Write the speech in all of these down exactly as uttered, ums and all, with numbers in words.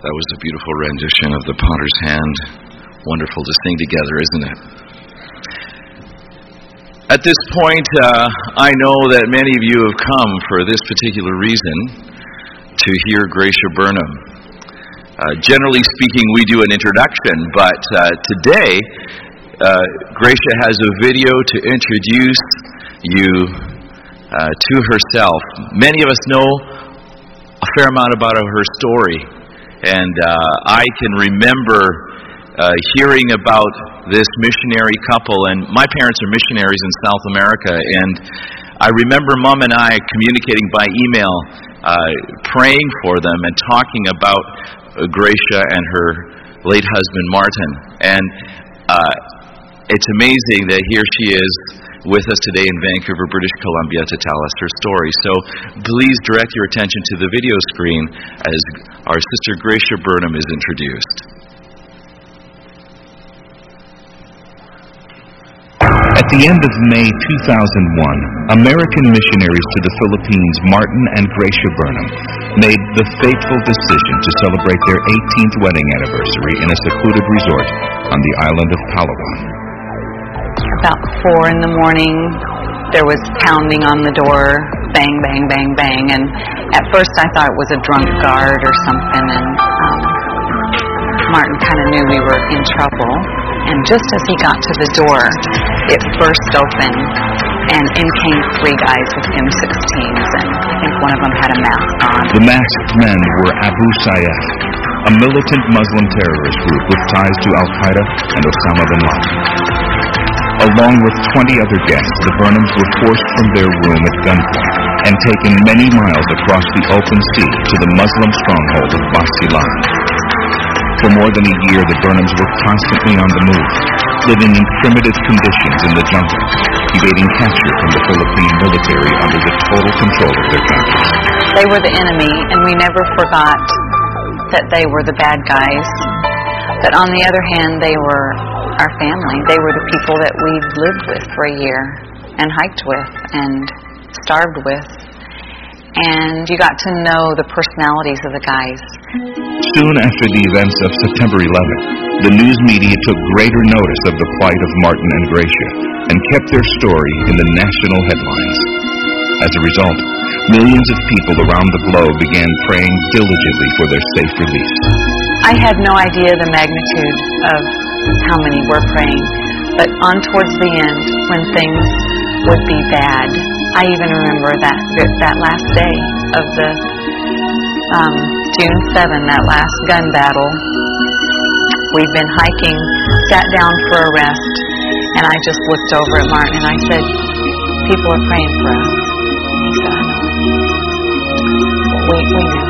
That was a beautiful rendition of The Potter's Hand. Wonderful to sing together, isn't it? At this point, uh, I know that many of you have come for this particular reason, to hear Gracia Burnham. Uh, generally speaking, we do an introduction, but uh, today, uh, Gracia has a video to introduce you uh, to herself. Many of us know a fair amount about her story. And uh, I can remember uh, hearing about this missionary couple, and my parents are missionaries in South America, and I remember Mom and I communicating by email, uh, praying for them and talking about uh, Gracia and her late husband Martin. And uh, it's amazing that here she is with us today in Vancouver, British Columbia, to tell us her story. So please direct your attention to the video screen as our sister Gracia Burnham is introduced. At the end of May two thousand one, American missionaries to the Philippines, Martin and Gracia Burnham, made the fateful decision to celebrate their eighteenth wedding anniversary in a secluded resort on the island of Palawan. About four in the morning, there was pounding on the door, bang, bang, bang, bang, and at first I thought it was a drunk guard or something, and um, Martin kind of knew we were in trouble, and just as he got to the door, it burst open, and in came three guys with M sixteens, and I think one of them had a mask on. The masked men were Abu Sayyaf, a militant Muslim terrorist group with ties to Al-Qaeda and Osama bin Laden. Along with twenty other guests, the Burnhams were forced from their room at gunpoint and taken many miles across the open sea to the Muslim stronghold of Basilan. For more than a year, the Burnhams were constantly on the move, living in primitive conditions in the jungle, evading capture from the Philippine military under the total control of their captors. They were the enemy, and we never forgot that they were the bad guys. But on the other hand, they were our family. They were the people that we'd lived with for a year and hiked with and starved with. And you got to know the personalities of the guys. Soon after the events of September eleventh, the news media took greater notice of the plight of Martin and Gracia and kept their story in the national headlines. As a result, millions of people around the globe began praying diligently for their safe release. I had no idea the magnitude of how many were praying, but on towards the end, when things would be bad, I even remember that that last day of the um, June seventh, that last gun battle. We'd been hiking, sat down for a rest, and I just looked over at Martin and I said, "People are praying for us." And he said, "I know." We, we knew.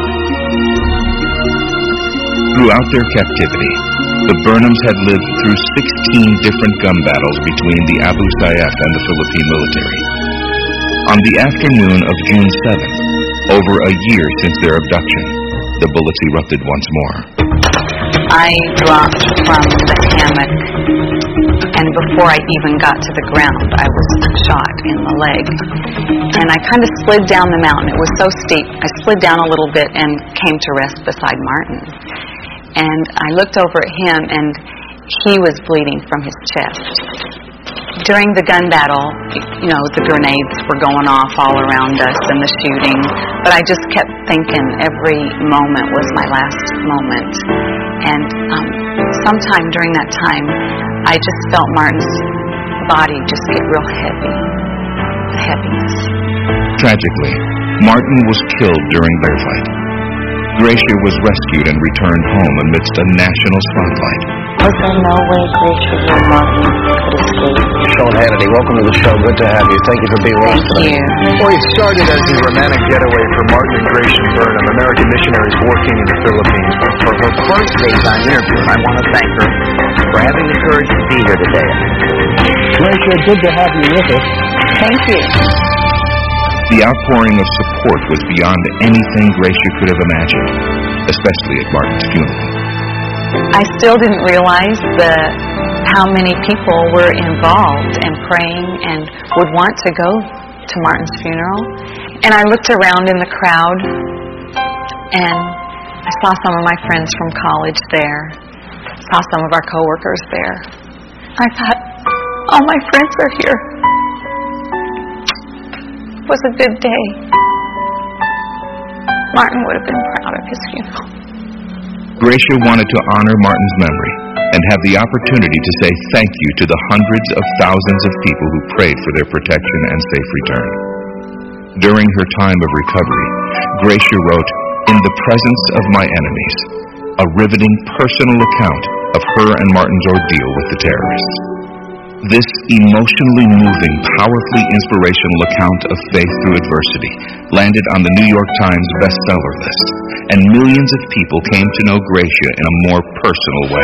Throughout their captivity, the Burnhams had lived through sixteen different gun battles between the Abu Sayyaf and the Philippine military. On the afternoon of June seventh, over a year since their abduction, the bullets erupted once more. I dropped from the hammock, and before I even got to the ground, I was shot in the leg. And I kind of slid down the mountain. It was so steep. I slid down a little bit and came to rest beside Martin. And I looked over at him, and he was bleeding from his chest. During the gun battle, you know, the grenades were going off all around us and the shooting, but I just kept thinking every moment was my last moment. And um, sometime during that time, I just felt Martin's body just get real heavy, heaviness. Tragically, Martin was killed during their fight. Gracia was rescued and returned home amidst a national spotlight. Was there no way Gracia or Martin could escape? Sean Hannity, welcome to the show. Good to have you. Thank you for being with us today. Thank you. Well, it started as a romantic getaway for Martin and Gracia Burnham, American missionaries working in the Philippines. For her first daytime interview, I want to thank her for having the courage to be here today. Gracia, good to have you with us. Thank you. The outpouring of support was beyond anything Gracia could have imagined, especially at Martin's funeral. I still didn't realize the how many people were involved and praying and would want to go to Martin's funeral. And I looked around in the crowd, and I saw some of my friends from college there. Saw some of our coworkers there. I thought, all my friends are here. It was a good day. Martin would have been proud of his funeral. Gracia wanted to honor Martin's memory and have the opportunity to say thank you to the hundreds of thousands of people who prayed for their protection and safe return. During her time of recovery, Gracia wrote, "In the presence of my enemies," a riveting personal account of her and Martin's ordeal with the terrorists. This emotionally moving, powerfully inspirational account of faith through adversity landed on the New York Times bestseller list, and millions of people came to know Gracia in a more personal way.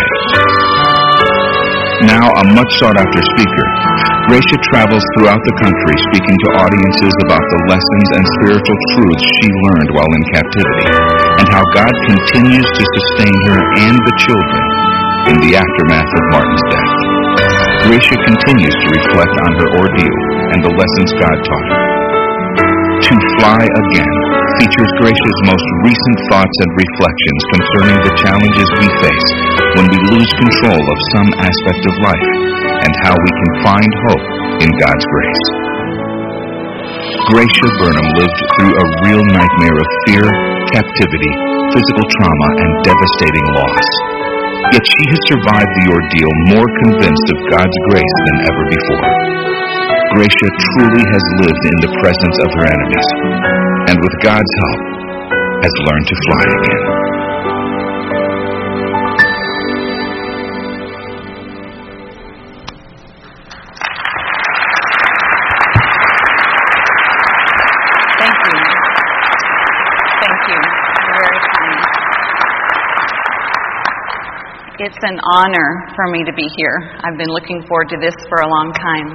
Now a much sought-after speaker, Gracia travels throughout the country speaking to audiences about the lessons and spiritual truths she learned while in captivity, and how God continues to sustain her and the children in the aftermath of Martin's death. Gracia continues to reflect on her ordeal and the lessons God taught her. To Fly Again features Gracia's most recent thoughts and reflections concerning the challenges we face when we lose control of some aspect of life, and how we can find hope in God's grace. Gracia Burnham lived through a real nightmare of fear, captivity, physical trauma, and devastating loss. Yet she has survived the ordeal more convinced of God's grace than ever before. Gracia truly has lived in the presence of her enemies, and with God's help, has learned to fly again. Thank you. Thank you. You're very kind. It's an honor for me to be here. I've been looking forward to this for a long time.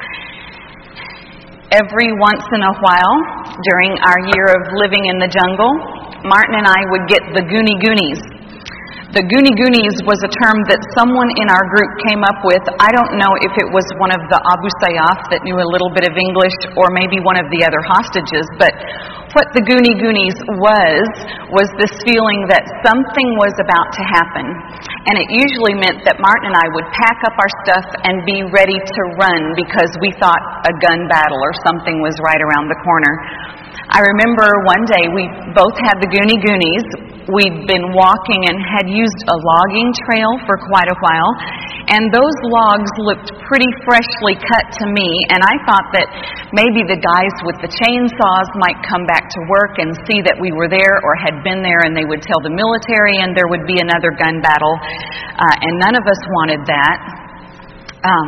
Every once in a while, during our year of living in the jungle, Martin and I would get the Goonie Goonies. The Goonie Goonies was a term that someone in our group came up with. I don't know if it was one of the Abu Sayyaf that knew a little bit of English, or maybe one of the other hostages, but what the Goonie Goonies was, was this feeling that something was about to happen. And it usually meant that Martin and I would pack up our stuff and be ready to run because we thought a gun battle or something was right around the corner. I remember one day we both had the Goonie Goonies. We'd been walking and had used a logging trail for quite a while, and those logs looked pretty freshly cut to me, and I thought that maybe the guys with the chainsaws might come back to work and see that we were there or had been there, and they would tell the military and there would be another gun battle, uh, and none of us wanted that. Um,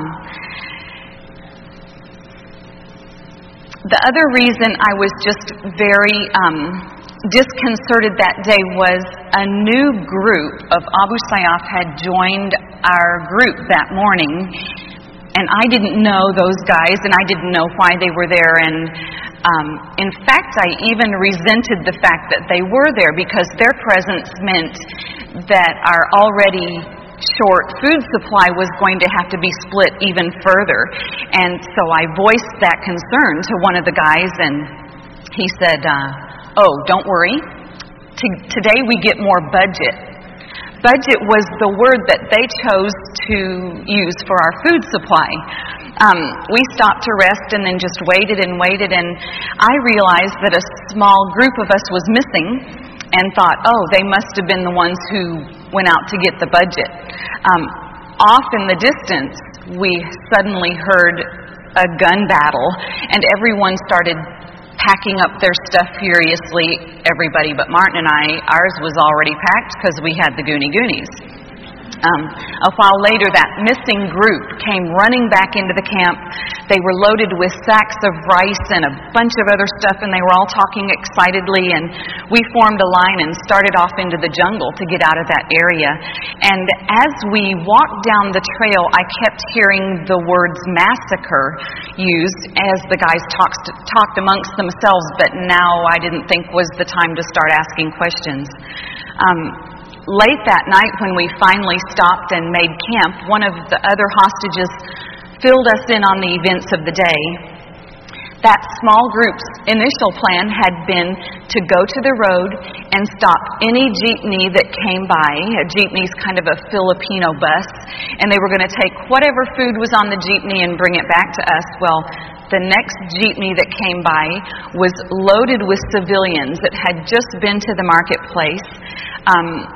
the other reason I was just very um, disconcerted that day was a new group of Abu Sayyaf had joined our group that morning, and I didn't know those guys, and I didn't know why they were there, and um, in fact I even resented the fact that they were there, because their presence meant that our already short food supply was going to have to be split even further. And so I voiced that concern to one of the guys, and he said, uh, oh, don't worry. T- today we get more budget. Budget was the word that they chose to use for our food supply. Um, we stopped to rest and then just waited and waited, and I realized that a small group of us was missing, and thought, oh, they must have been the ones who went out to get the budget. Um, off in the distance, we suddenly heard a gun battle, and everyone started packing up their stuff furiously. Everybody but Martin and I, ours was already packed because we had the Goonie Goonies. Um, a while later, that missing group came running back into the camp. They were loaded with sacks of rice and a bunch of other stuff, and they were all talking excitedly, and we formed a line and started off into the jungle to get out of that area. And as we walked down the trail, I kept hearing the words massacre used as the guys talked, talked amongst themselves, but now I didn't think was the time to start asking questions. Um, Late that night, when we finally stopped and made camp, one of the other hostages filled us in on the events of the day. That small group's initial plan had been to go to the road and stop any jeepney that came by. A jeepney's kind of a Filipino bus, and they were going to take whatever food was on the jeepney and bring it back to us. Well, the next jeepney that came by was loaded with civilians that had just been to the marketplace. Um,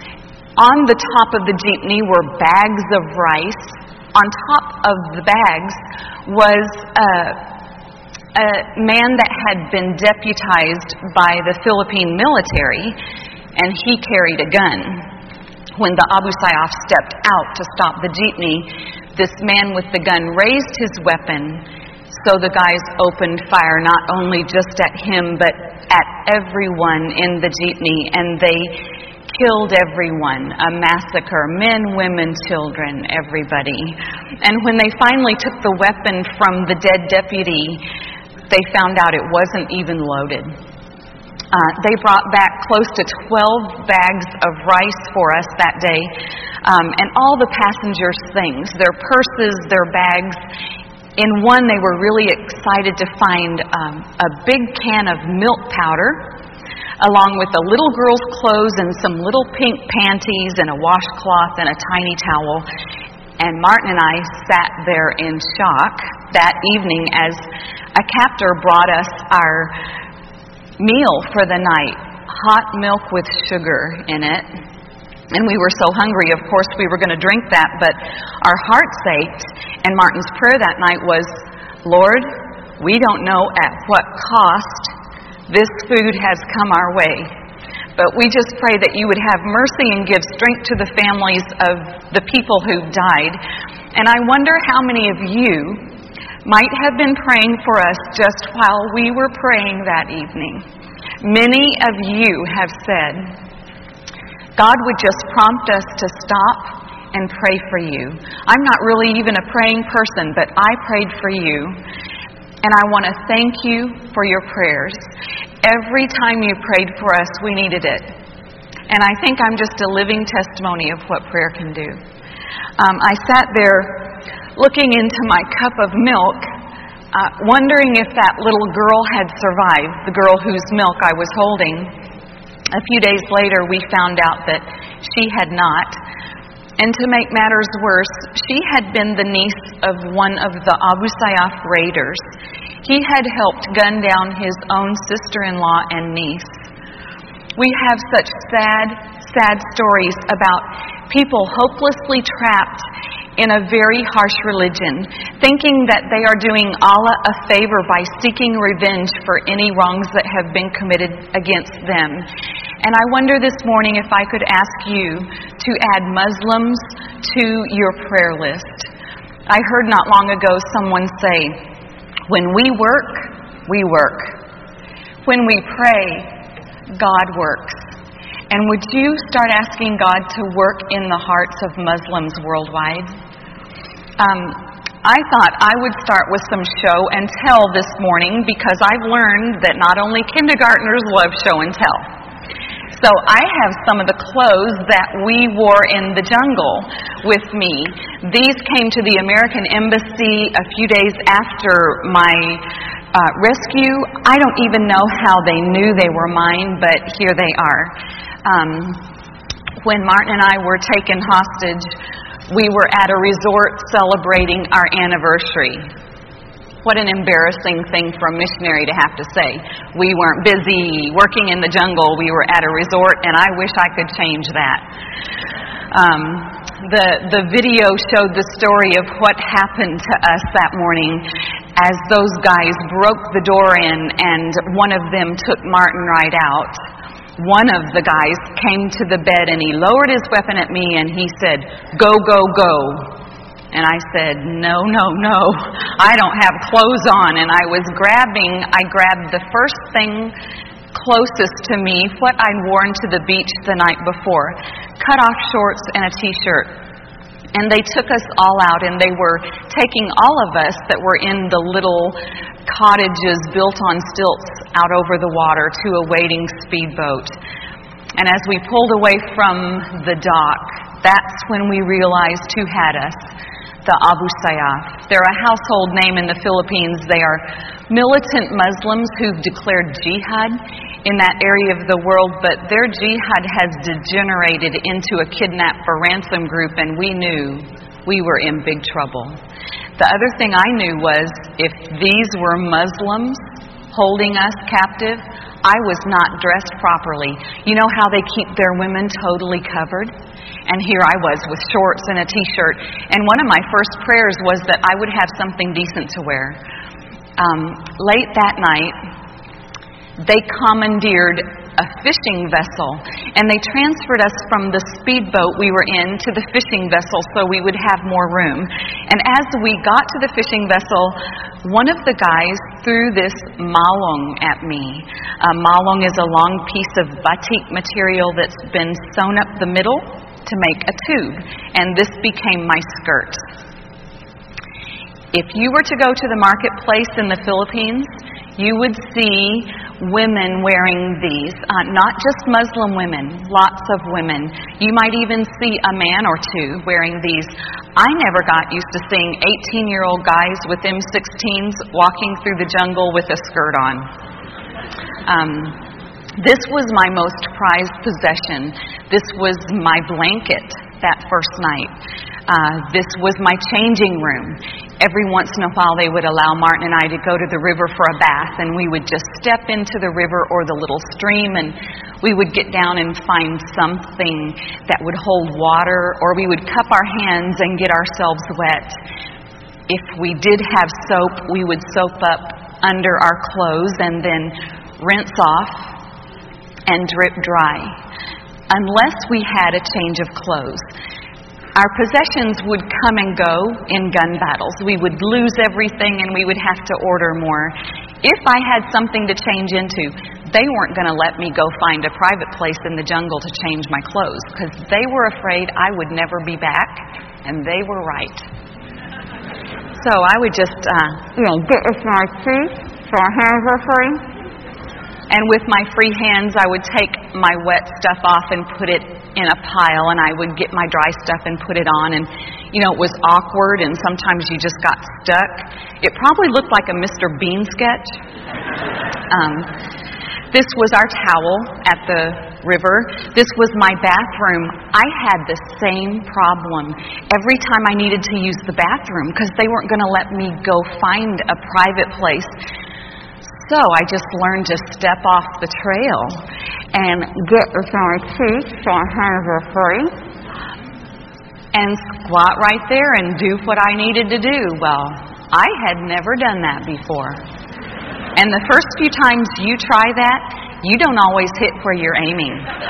on the top of the jeepney were bags of rice. On top of the bags was a a man that had been deputized by the Philippine military, and he carried a gun. When the Abu Sayyaf stepped out to stop the jeepney, this man with the gun raised his weapon, so the guys opened fire not only just at him, but at everyone in the jeepney, and they killed everyone, a massacre, men, women, children, everybody. And when they finally took the weapon from the dead deputy, they found out it wasn't even loaded. Uh, they brought back close to twelve bags of rice for us that day, um, and all the passengers' things, their purses, their bags. In one, they were really excited to find um, a big can of milk powder, along with a little girl's clothes and some little pink panties and a washcloth and a tiny towel. And Martin and I sat there in shock that evening as a captor brought us our meal for the night, hot milk with sugar in it. And we were so hungry, of course, we were going to drink that, but our hearts ached. And Martin's prayer that night was, Lord, we don't know at what cost this food has come our way, but we just pray that you would have mercy and give strength to the families of the people who died. And I wonder how many of you might have been praying for us just while we were praying that evening. Many of you have said, God would just prompt us to stop and pray for you. I'm not really even a praying person, but I prayed for you. And I want to thank you for your prayers. Every time you prayed for us, we needed it. And I think I'm just a living testimony of what prayer can do. Um, I sat there looking into my cup of milk, uh, wondering if that little girl had survived, the girl whose milk I was holding. A few days later, we found out that she had not. And to make matters worse, she had been the niece of one of the Abu Sayyaf raiders. He had helped gun down his own sister-in-law and niece. We have such sad, sad stories about people hopelessly trapped in a very harsh religion, thinking that they are doing Allah a favor by seeking revenge for any wrongs that have been committed against them. And I wonder this morning if I could ask you to add Muslims to your prayer list. I heard not long ago someone say, when we work, we work. When we pray, God works. And would you start asking God to work in the hearts of Muslims worldwide? Um, I thought I would start with some show and tell this morning, because I've learned that not only kindergartners love show and tell. So I have some of the clothes that we wore in the jungle with me. These came to the American Embassy a few days after my uh, rescue. I don't even know how they knew they were mine, but here they are. Um, when Martin and I were taken hostage, we were at a resort celebrating our anniversary. What an embarrassing thing for a missionary to have to say. We weren't busy working in the jungle. We were at a resort, and I wish I could change that. Um, the, the video showed the story of what happened to us that morning as those guys broke the door in, and one of them took Martin right out. One of the guys came to the bed, and he lowered his weapon at me, and he said, "Go, go, go." And I said, no, no, no, I don't have clothes on. And I was grabbing, I grabbed the first thing closest to me, what I'd worn to the beach the night before, cut-off shorts and a t-shirt. And they took us all out, and they were taking all of us that were in the little cottages built on stilts out over the water to a waiting speedboat. And as we pulled away from the dock, that's when we realized who had us. the Abu Sayyaf. They're a household name in the Philippines. They are militant Muslims who've declared jihad in that area of the world, but their jihad has degenerated into a kidnap for ransom group, and we knew we were in big trouble. The other thing I knew was if these were Muslims holding us captive, I was not dressed properly. You know how they keep their women totally covered? And here I was with shorts and a t-shirt. And one of my first prayers was that I would have something decent to wear. Um, late that night, they commandeered a fishing vessel, and they transferred us from the speedboat we were in to the fishing vessel so we would have more room. And as we got to the fishing vessel, one of the guys threw this malong at me. Uh, malong is a long piece of batik material that's been sewn up the middle to make a tube, and this became my skirt. If you were to go to the marketplace in the Philippines, you would see women wearing these, uh, not just Muslim women, lots of women. You might even see a man or two wearing these. I never got used to seeing eighteen-year-old guys with M sixteens walking through the jungle with a skirt on. Um, this was my most prized possession. This was my blanket that first night. Uh, this was my changing room. Every once in a while they would allow Martin and I to go to the river for a bath, and we would just step into the river or the little stream, and we would get down and find something that would hold water, or we would cup our hands and get ourselves wet. If we did have soap, we would soap up under our clothes and then rinse off and drip dry, unless we had a change of clothes. Our possessions would come and go in gun battles. We would lose everything and we would have to order more. If I had something to change into, they weren't going to let me go find a private place in the jungle to change my clothes because they were afraid I would never be back, and they were right. So I would just, uh, you know, get with my teeth so our hands were free. And with my free hands, I would take my wet stuff off and put it in a pile, and I would get my dry stuff and put it on. And, you know, it was awkward, and sometimes you just got stuck. It probably looked like a Mister Bean sketch. Um, this was our towel at the river. This was my bathroom. I had the same problem every time I needed to use the bathroom because they weren't going to let me go find a private place. So I just learned to step off the trail and get with my teeth so our hands are free and squat right there and do what I needed to do. Well, I had never done that before. And the first few times you try that, you don't always hit where you're aiming.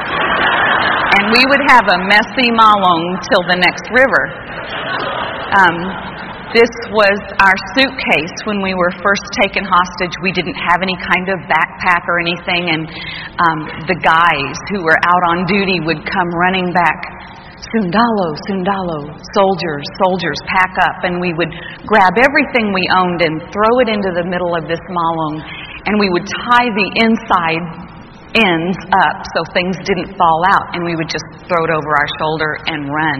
And we would have a messy malong till the next river. Um, This was our suitcase when we were first taken hostage. We didn't have any kind of backpack or anything, and um, the guys who were out on duty would come running back. Sundalo, Sundalo, soldiers, soldiers, pack up. And we would grab everything we owned and throw it into the middle of this malong, and we would tie the inside ends up so things didn't fall out, and we would just throw it over our shoulder and run.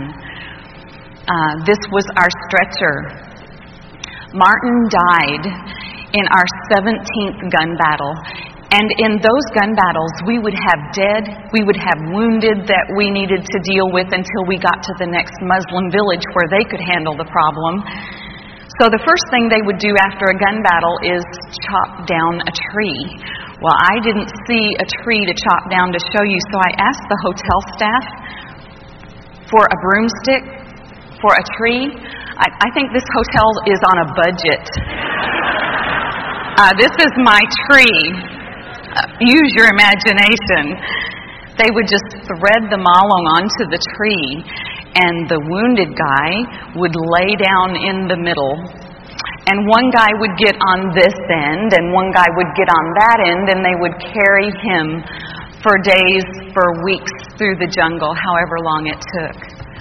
Uh, this was our stretcher. Martin died in our seventeenth gun battle. And in those gun battles, we would have dead, we would have wounded that we needed to deal with until we got to the next Muslim village where they could handle the problem. So the first thing they would do after a gun battle is chop down a tree. Well, I didn't see a tree to chop down to show you, so I asked the hotel staff for a broomstick for a tree. I, I think this hotel is on a budget. Uh, this is my tree. Uh, use your imagination. They would just thread the malong onto the tree, and the wounded guy would lay down in the middle. And one guy would get on this end, and one guy would get on that end, and they would carry him for days, for weeks through the jungle, however long it took.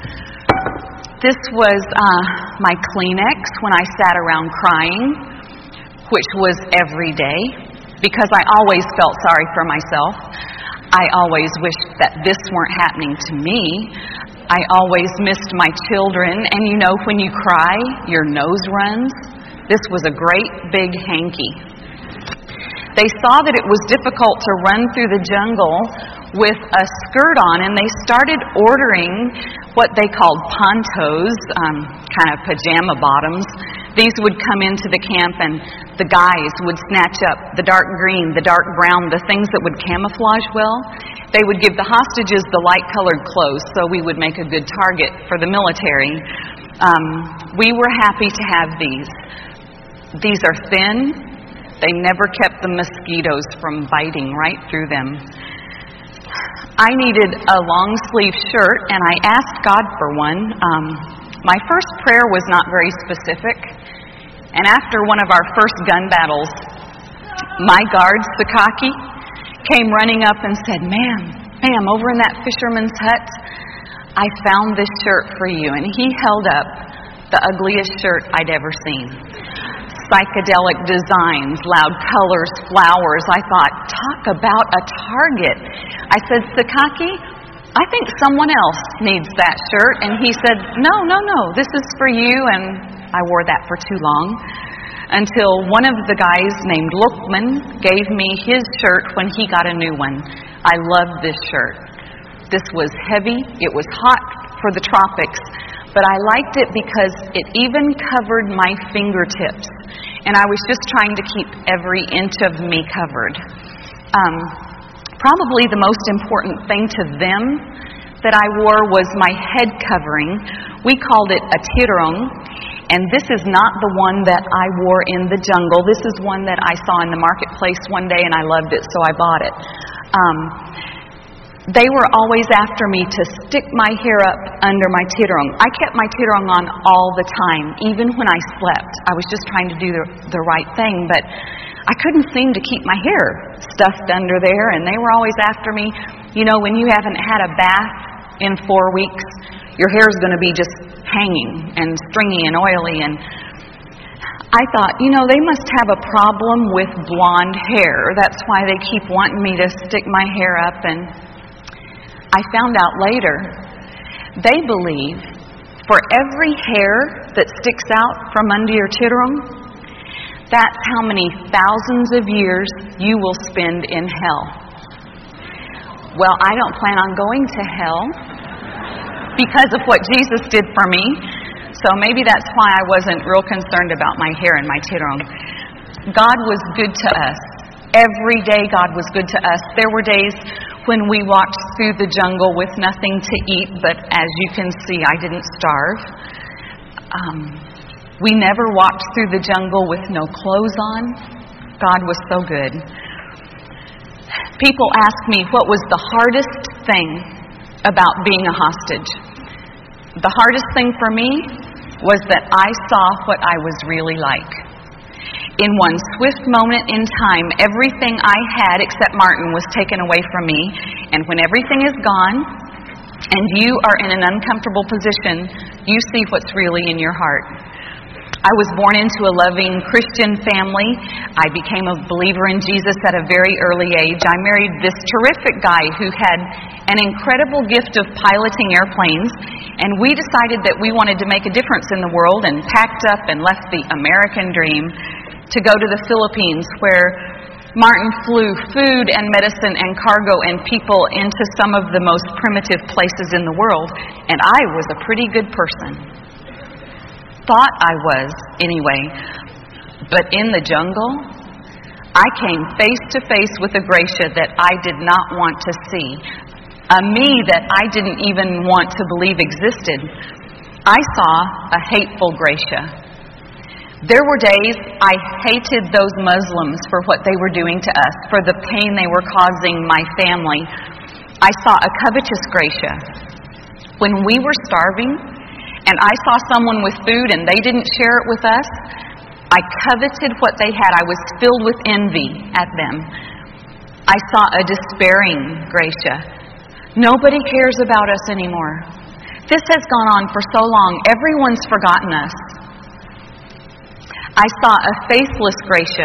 This was uh, my Kleenex when I sat around crying, which was every day, because I always felt sorry for myself. I always wished that this weren't happening to me. I always missed my children, and you know when you cry, your nose runs. This was a great big hanky. They saw that it was difficult to run through the jungle with a skirt on, and they started ordering what they called ponchos, um, kind of pajama bottoms. These would come into the camp, and the guys would snatch up the dark green, the dark brown, the things that would camouflage well. They would give the hostages the light-colored clothes, so we would make a good target for the military. Um, we were happy to have these. These are thin. They never kept the mosquitoes from biting right through them. I needed a long-sleeve shirt, and I asked God for one. Um, my first prayer was not very specific, and after one of our first gun battles, my guard, Sakaki, came running up and said, "Ma'am, ma'am, over in that fisherman's hut, I found this shirt for you." And he held up the ugliest shirt I'd ever seen. Psychedelic designs, loud colors, flowers. I thought, talk about a target. I said, "Sakaki, I think someone else needs that shirt." And he said, no, no, no, this is for you. And I wore that for too long, until one of the guys named Lukman gave me his shirt when he got a new one. I loved this shirt. This was heavy. It was hot for the tropics, but I liked it because it even covered my fingertips, and I was just trying to keep every inch of me covered. Um, probably the most important thing to them that I wore was my head covering. We called it a tirong, and this is not the one that I wore in the jungle. This is one that I saw in the marketplace one day, and I loved it, so I bought it. Um, They were always after me to stick my hair up under my tirong. I kept my tirong on all the time, even when I slept. I was just trying to do the, the right thing, but I couldn't seem to keep my hair stuffed under there, and they were always after me. You know, when you haven't had a bath in four weeks, your hair is going to be just hanging and stringy and oily, and I thought, you know, they must have a problem with blonde hair. That's why they keep wanting me to stick my hair up, and I found out later, they believe for every hair that sticks out from under your tirong, that's how many thousands of years you will spend in hell. Well, I don't plan on going to hell because of what Jesus did for me, so maybe that's why I wasn't real concerned about my hair and my tirong. God was good to us. Every day God was good to us. There were days when we walked through the jungle with nothing to eat, but as you can see, I didn't starve. Um, we never walked through the jungle with no clothes on. God was so good. People ask me what was the hardest thing about being a hostage. The hardest thing for me was that I saw what I was really like. In one swift moment in time, everything I had except Martin was taken away from me. And when everything is gone and you are in an uncomfortable position, you see what's really in your heart. I was born into a loving Christian family. I became a believer in Jesus at a very early age. I married this terrific guy who had an incredible gift of piloting airplanes, and we decided that we wanted to make a difference in the world and packed up and left the American dream to go to the Philippines, where Martin flew food and medicine and cargo and people into some of the most primitive places in the world, and I was a pretty good person. Thought I was, anyway. But in the jungle, I came face to face with a Gracia that I did not want to see, a me that I didn't even want to believe existed. I saw a hateful Gracia. There were days I hated those Muslims for what they were doing to us, for the pain they were causing my family. I saw a covetous Gracia. When we were starving, and I saw someone with food and they didn't share it with us, I coveted what they had. I was filled with envy at them. I saw a despairing Gracia. Nobody cares about us anymore. This has gone on for so long. Everyone's forgotten us. I saw a faithless Gracia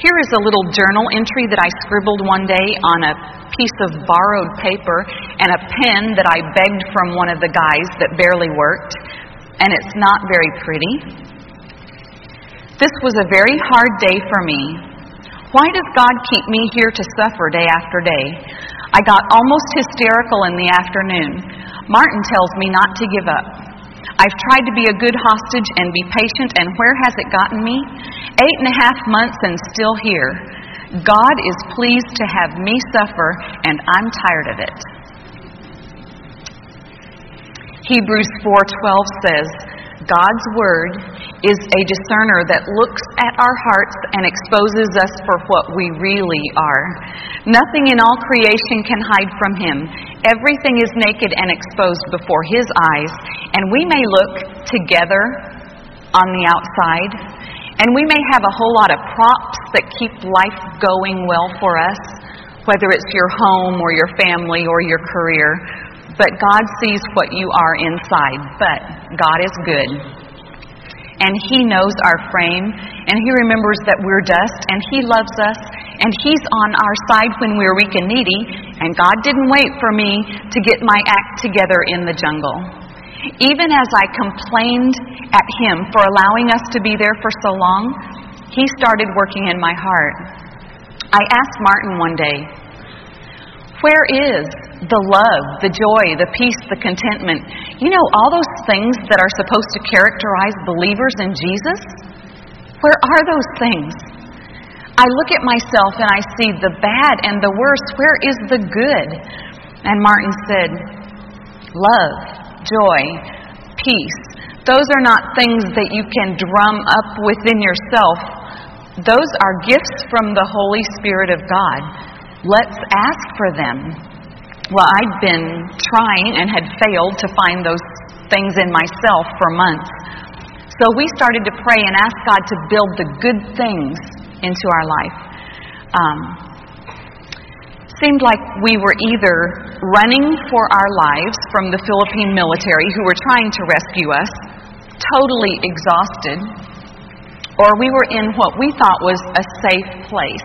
Here is a little journal entry that I scribbled one day on a piece of borrowed paper and a pen that I begged from one of the guys that barely worked, and it's not very pretty. This was a very hard day for me. Why does God keep me here to suffer day after day? I got almost hysterical in the afternoon. Martin tells me not to give up. I've tried to be a good hostage and be patient, and where has it gotten me? Eight and a half months and still here. God is pleased to have me suffer, and I'm tired of it. Hebrews four twelve says, God's Word is a discerner that looks at our hearts and exposes us for what we really are. Nothing in all creation can hide from Him. Everything is naked and exposed before His eyes, and we may look together on the outside, and we may have a whole lot of props that keep life going well for us, whether it's your home or your family or your career. But God sees what you are inside. But God is good. And He knows our frame, and He remembers that we're dust, and He loves us, and He's on our side when we're weak and needy, and God didn't wait for me to get my act together in the jungle. Even as I complained at Him for allowing us to be there for so long, He started working in my heart. I asked Martin one day, where is the love, the joy, the peace, the contentment? You know, all those things that are supposed to characterize believers in Jesus? Where are those things? I look at myself and I see the bad and the worst. Where is the good? And Martin said, love, joy, peace. Those are not things that you can drum up within yourself. Those are gifts from the Holy Spirit of God. Let's ask for them. Well, I'd been trying and had failed to find those things in myself for months. So we started to pray and ask God to build the good things into our life. Um, seemed like we were either running for our lives from the Philippine military who were trying to rescue us, totally exhausted, or we were in what we thought was a safe place,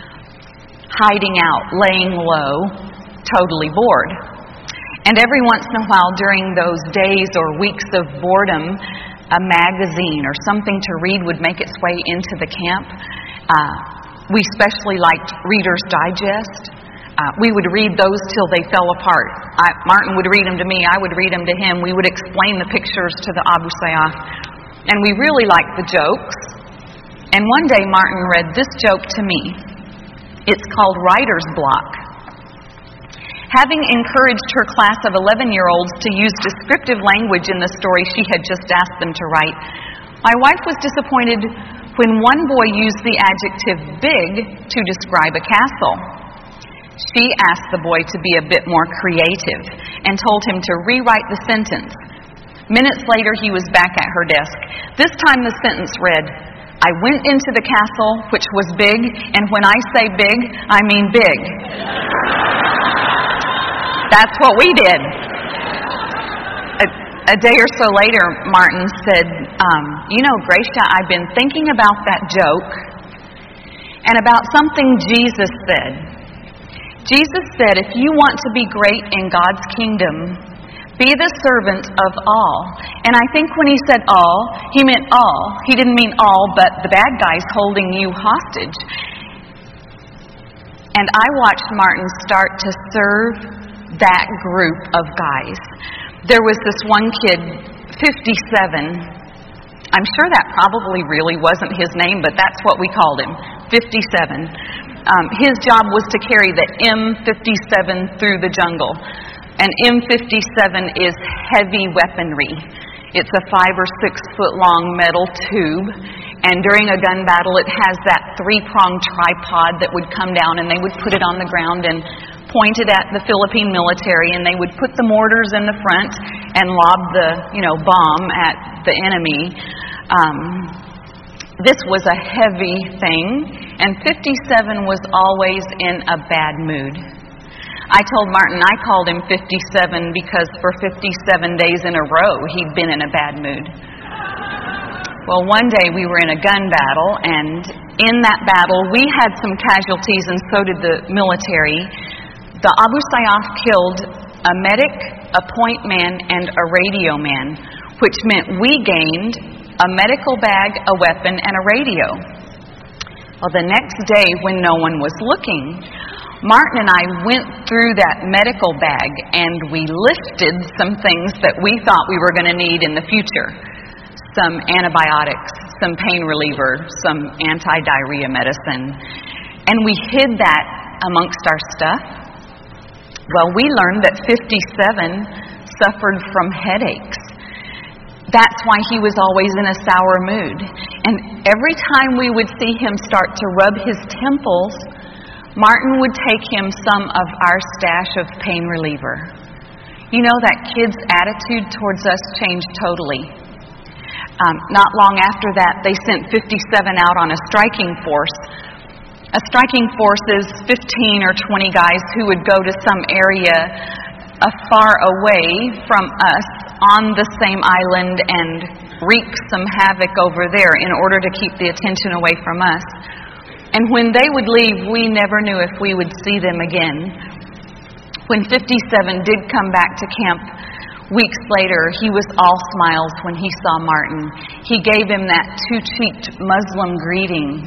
hiding out, laying low, totally bored. And every once in a while during those days or weeks of boredom, a magazine or something to read would make its way into the camp. Uh, we especially liked Reader's Digest. Uh, we would read those till they fell apart. I, Martin would read them to me, I would read them to him. We would explain the pictures to the Abu Sayyaf. And we really liked the jokes. And one day Martin read this joke to me. It's called Writer's Block. Having encouraged her class of eleven-year-olds to use descriptive language in the story she had just asked them to write, my wife was disappointed when one boy used the adjective big to describe a castle. She asked the boy to be a bit more creative and told him to rewrite the sentence. Minutes later, he was back at her desk. This time the sentence read, I went into the castle, which was big, and when I say big, I mean big. That's what we did. A, a day or so later, Martin said, um, you know, Gracia, I've been thinking about that joke and about something Jesus said. Jesus said, if you want to be great in God's kingdom, be the servant of all. And I think when he said all, he meant all. He didn't mean all but the bad guys holding you hostage. And I watched Martin start to serve that group of guys. There was this one kid, fifty-seven. I'm sure that probably really wasn't his name, but that's what we called him, fifty-seven. Um, his job was to carry the M fifty-seven through the jungle. And M fifty-seven is heavy weaponry. It's a five or six foot long metal tube. And during a gun battle, it has that three-pronged tripod that would come down, and they would put it on the ground and point it at the Philippine military, and they would put the mortars in the front and lob the, you know, bomb at the enemy. Um, this was a heavy thing, and fifty-seven was always in a bad mood. I told Martin I called him fifty-seven because for fifty-seven days in a row he'd been in a bad mood. Well, one day we were in a gun battle, and in that battle we had some casualties, and so did the military. The Abu Sayyaf killed a medic, a point man, and a radio man, which meant we gained a medical bag, a weapon, and a radio. Well, the next day when no one was looking, Martin and I went through that medical bag and we lifted some things that we thought we were going to need in the future. Some antibiotics, some pain reliever, some anti-diarrhea medicine. And we hid that amongst our stuff. Well, we learned that fifty-seven suffered from headaches. That's why he was always in a sour mood. And every time we would see him start to rub his temples, Martin would take him some of our stash of pain reliever. You know, that kid's attitude towards us changed totally. Um, not long after that, they sent fifty-seven out on a striking force. A striking force is fifteen or twenty guys who would go to some area uh, far away from us on the same island and wreak some havoc over there in order to keep the attention away from us. And when they would leave, we never knew if we would see them again. When fifty-seven did come back to camp weeks later, he was all smiles when he saw Martin. He gave him that two-cheeked Muslim greeting.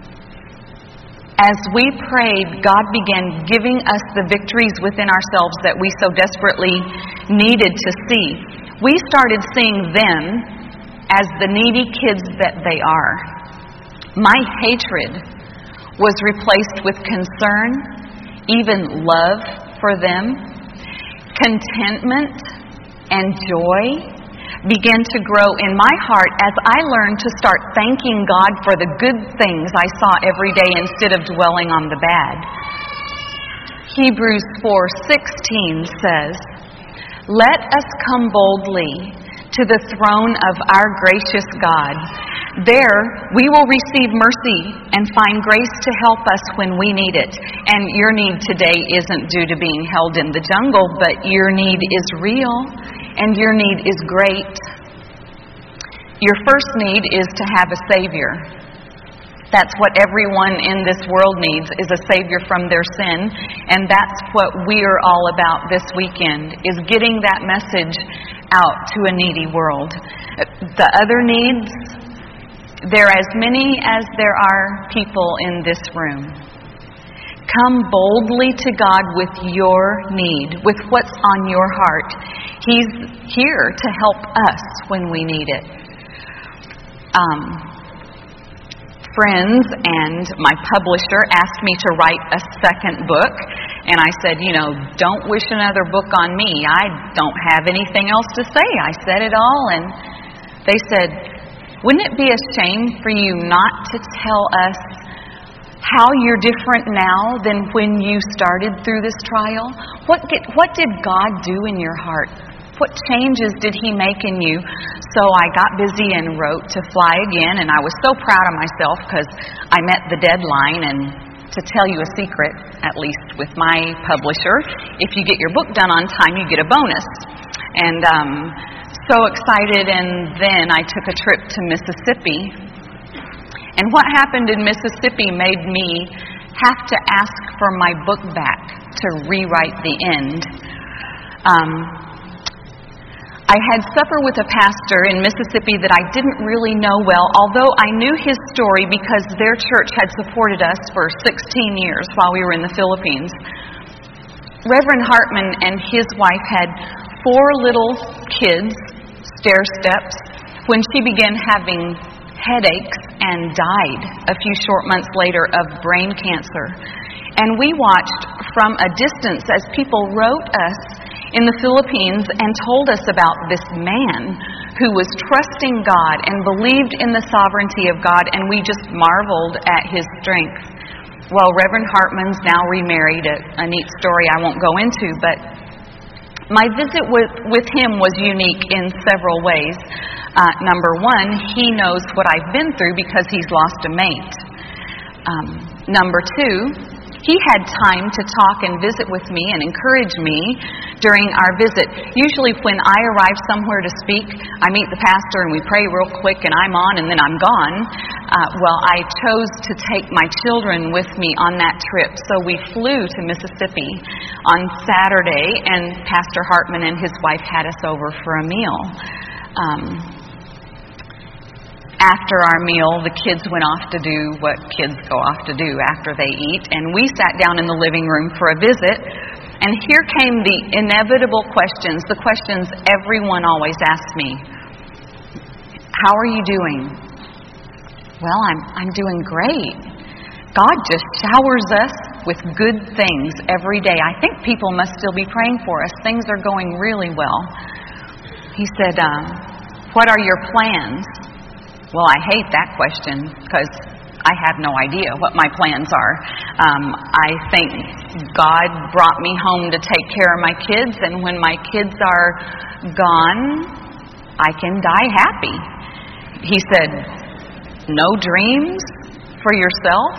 As we prayed, God began giving us the victories within ourselves that we so desperately needed to see. We started seeing them as the needy kids that they are. My hatred was replaced with concern, even love for them. Contentment and joy began to grow in my heart as I learned to start thanking God for the good things I saw every day instead of dwelling on the bad. Hebrews four sixteen says, "Let us come boldly to the throne of our gracious God. There we will receive mercy and find grace to help us when we need it." And your need today isn't due to being held in the jungle, but your need is real and your need is great. Your first need is to have a Savior. That's what everyone in this world needs, is a Savior from their sin. And that's what we're all about this weekend, is getting that message out to a needy world. The other needs, there are as many as there are people in this room. Come boldly to God with your need, with what's on your heart. He's here to help us when we need it. Um, friends and my publisher asked me to write a second book, and I said, you know, don't wish another book on me. I don't have anything else to say. I said it all, and they said, wouldn't it be a shame for you not to tell us how you're different now than when you started through this trial? What get, what did God do in your heart? What changes did He make in you? So I got busy and wrote To Fly Again, and I was so proud of myself because I met the deadline. And to tell you a secret, at least with my publisher, if you get your book done on time, you get a bonus. And um, so excited, and then I took a trip to Mississippi. And what happened in Mississippi made me have to ask for my book back to rewrite the end. Um, I had supper with a pastor in Mississippi that I didn't really know well, although I knew his story because their church had supported us for sixteen years while we were in the Philippines. Reverend Hartman and his wife had four little kids, stair steps, when she began having headaches and died a few short months later of brain cancer. And we watched from a distance as people wrote us in the Philippines and told us about this man who was trusting God and believed in the sovereignty of God, and we just marveled at his strength. Well, Reverend Hartman's now remarried, a, a neat story I won't go into, but my visit with, with him was unique in several ways. Uh, number one, he knows what I've been through because he's lost a mate. Um, number two, he had time to talk and visit with me and encourage me during our visit. Usually when I arrive somewhere to speak, I meet the pastor and we pray real quick and I'm on and then I'm gone. Uh, well, I chose to take my children with me on that trip. So we flew to Mississippi on Saturday, and Pastor Hartman and his wife had us over for a meal. Um, After our meal, the kids went off to do what kids go off to do after they eat, and we sat down in the living room for a visit, and here came the inevitable questions, the questions everyone always asks me. How are you doing? Well, I'm I'm doing great. God just showers us with good things every day. I think people must still be praying for us. Things are going really well. He said, um, what are your plans? Well, I hate that question because I have no idea what my plans are. Um, I think God brought me home to take care of my kids, and when my kids are gone, I can die happy. He said, no dreams for yourself?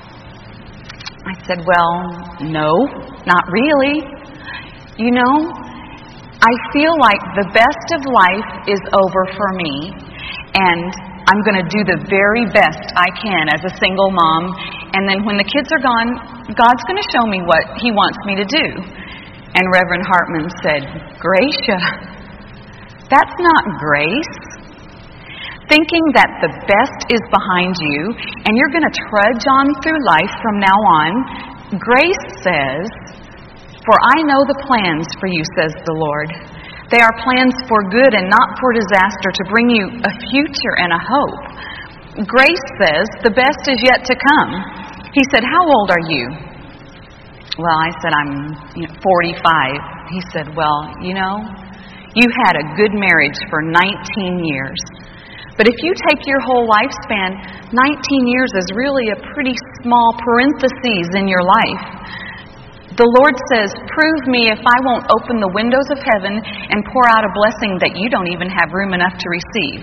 I said, well, no, not really. You know, I feel like the best of life is over for me, and I'm going to do the very best I can as a single mom, and then when the kids are gone, God's going to show me what He wants me to do. And Reverend Hartman said, Gracia, that's not grace. Thinking that the best is behind you, and you're going to trudge on through life from now on, grace says, for I know the plans for you, says the Lord. They are plans for good and not for disaster, to bring you a future and a hope. Grace says the best is yet to come. He said, how old are you? Well, I said, I'm you know, forty-five. He said, well, you know, you had a good marriage for nineteen years. But if you take your whole lifespan, nineteen years is really a pretty small parenthesis in your life. The Lord says, prove me if I won't open the windows of heaven and pour out a blessing that you don't even have room enough to receive.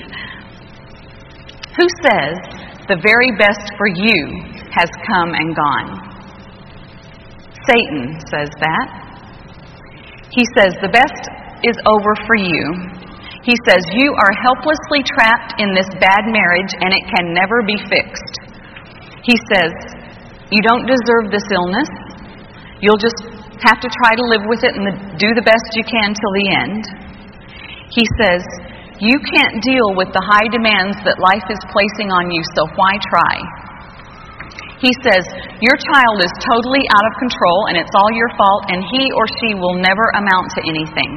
Who says the very best for you has come and gone? Satan says that. He says the best is over for you. He says you are helplessly trapped in this bad marriage and it can never be fixed. He says you don't deserve this illness. You'll just have to try to live with it and do the best you can till the end. He says, you can't deal with the high demands that life is placing on you, so why try? He says, your child is totally out of control and it's all your fault, and he or she will never amount to anything.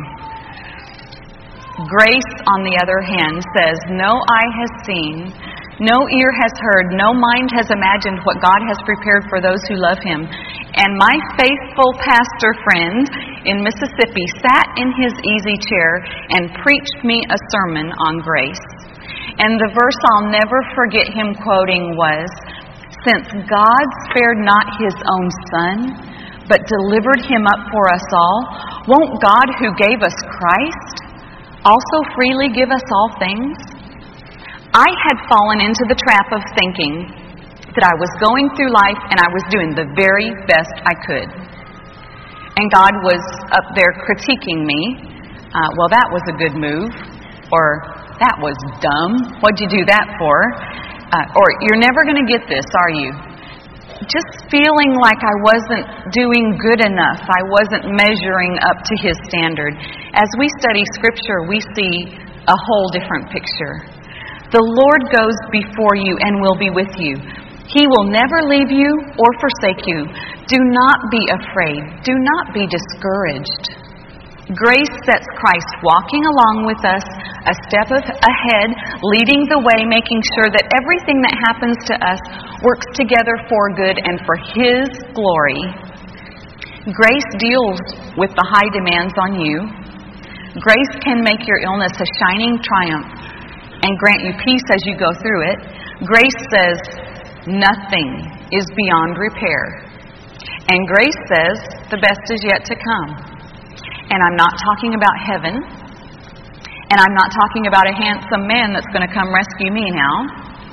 Grace, on the other hand, says, no eye has seen, no ear has heard, no mind has imagined what God has prepared for those who love Him. And my faithful pastor friend in Mississippi sat in his easy chair and preached me a sermon on grace. And the verse I'll never forget him quoting was, since God spared not His own Son, but delivered Him up for us all, won't God who gave us Christ also freely give us all things? I had fallen into the trap of thinking that I was going through life and I was doing the very best I could. And God was up there critiquing me. Uh, well, that was a good move. Or, that was dumb. What'd you do that for? Uh, or, you're never going to get this, are you? Just feeling like I wasn't doing good enough. I wasn't measuring up to His standard. As we study Scripture, we see a whole different picture. The Lord goes before you and will be with you. He will never leave you or forsake you. Do not be afraid. Do not be discouraged. Grace sets Christ walking along with us, a step ahead, leading the way, making sure that everything that happens to us works together for good and for His glory. Grace deals with the high demands on you. Grace can make your illness a shining triumph and grant you peace as you go through it. Grace says nothing is beyond repair. And grace says the best is yet to come. And I'm not talking about heaven. And I'm not talking about a handsome man that's going to come rescue me now.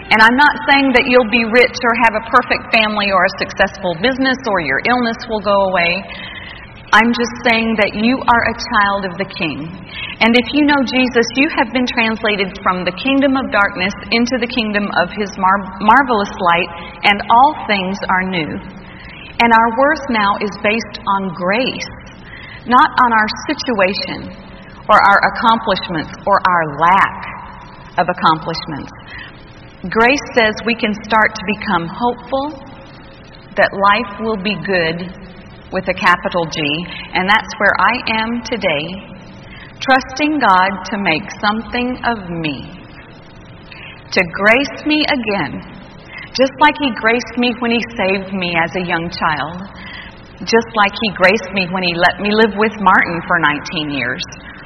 And I'm not saying that you'll be rich or have a perfect family or a successful business or your illness will go away. I'm just saying that you are a child of the King. And if you know Jesus, you have been translated from the kingdom of darkness into the kingdom of His mar- marvelous light, and all things are new. And our worth now is based on grace, not on our situation or our accomplishments or our lack of accomplishments. Grace says we can start to become hopeful that life will be good with a capital G, and that's where I am today, trusting God to make something of me, to grace me again, just like He graced me when He saved me as a young child, just like He graced me when He let me live with Martin for nineteen years.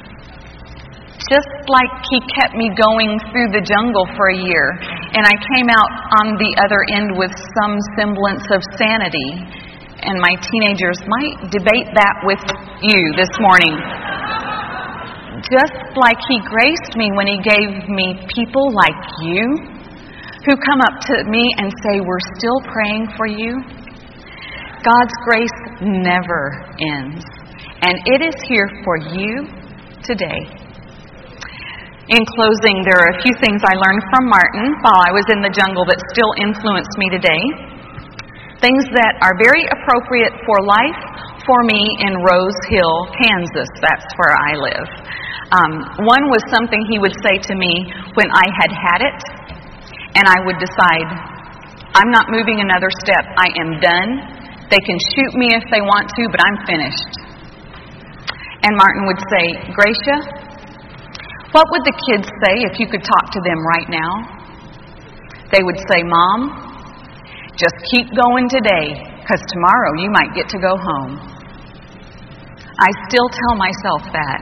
Just like He kept me going through the jungle for a year, and I came out on the other end with some semblance of sanity. And my teenagers might debate that with you this morning. Just like He graced me when He gave me people like you, who come up to me and say, "We're still praying for you." God's grace never ends, and it is here for you today. In closing, there are a few things I learned from Martin while I was in the jungle that still influence me today. Things that are very appropriate for life for me in Rose Hill, Kansas. That's where I live. Um, one was something he would say to me when I had had it, and I would decide, I'm not moving another step. I am done. They can shoot me if they want to, but I'm finished. And Martin would say, "Gracia, what would the kids say if you could talk to them right now?" They would say, "Mom, just keep going today, because tomorrow you might get to go home." I still tell myself that.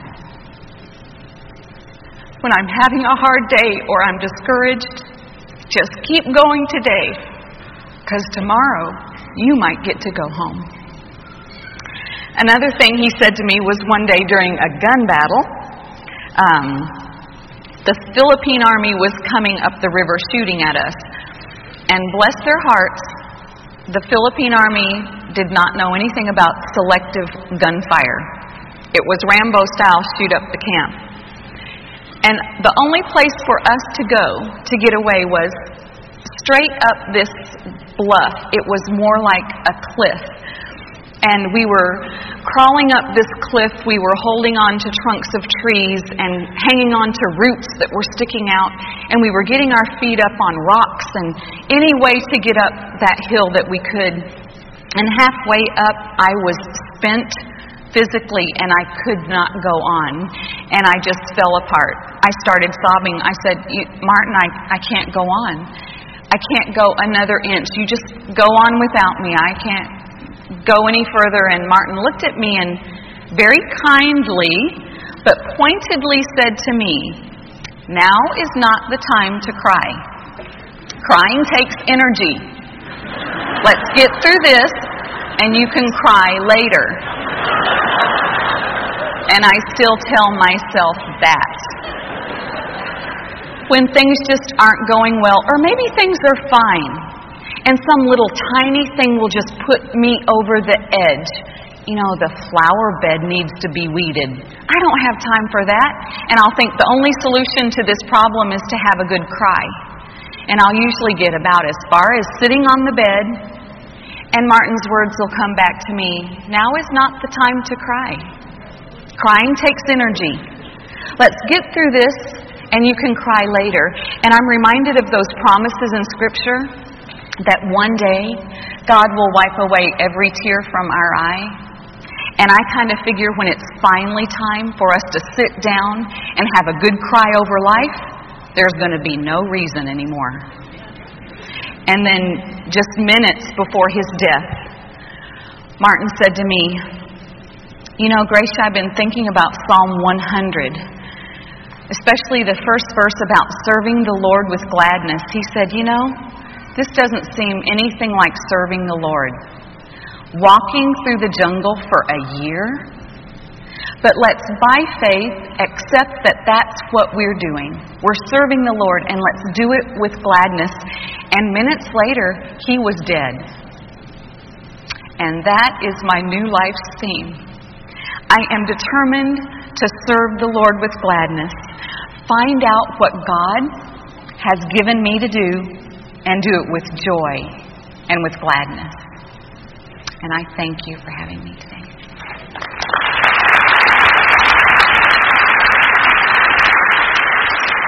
When I'm having a hard day or I'm discouraged, just keep going today, because tomorrow you might get to go home. Another thing he said to me was one day during a gun battle. Um, the Philippine Army was coming up the river shooting at us. And bless their hearts, the Philippine Army did not know anything about selective gunfire. It was Rambo style, shoot up the camp. And the only place for us to go to get away was straight up this bluff. It was more like a cliff. And we were crawling up this cliff. We were holding on to trunks of trees and hanging on to roots that were sticking out. And we were getting our feet up on rocks and any way to get up that hill that we could. And halfway up, I was spent physically and I could not go on. And I just fell apart. I started sobbing. I said, "Martin, I, I can't go on. I can't go another inch. You just go on without me. I can't go any further." And Martin looked at me and very kindly but pointedly said to me, "Now is not the time to cry. Crying takes energy. Let's get through this and you can cry later." And I still tell myself that. When things just aren't going well, or maybe things are fine, and some little tiny thing will just put me over the edge. You know, the flower bed needs to be weeded. I don't have time for that. And I'll think the only solution to this problem is to have a good cry. And I'll usually get about as far as sitting on the bed, and Martin's words will come back to me, "Now is not the time to cry. Crying takes energy. Let's get through this, and you can cry later." And I'm reminded of those promises in Scripture that one day God will wipe away every tear from our eye. And I kind of figure when it's finally time for us to sit down and have a good cry over life, there's going to be no reason anymore. And then just minutes before his death, Martin said to me, "You know, Gracia, I've been thinking about Psalm one hundred, especially the first verse about serving the Lord with gladness." He said, "You know, this doesn't seem anything like serving the Lord. Walking through the jungle for a year, But let's, by faith, accept that that's what we're doing. We're serving the Lord, and let's do it with gladness. And minutes later, he was dead. And that is my new life's theme. I am determined to serve the Lord with gladness. Find out what God has given me to do, and do it with joy and with gladness. And I thank you for having me today.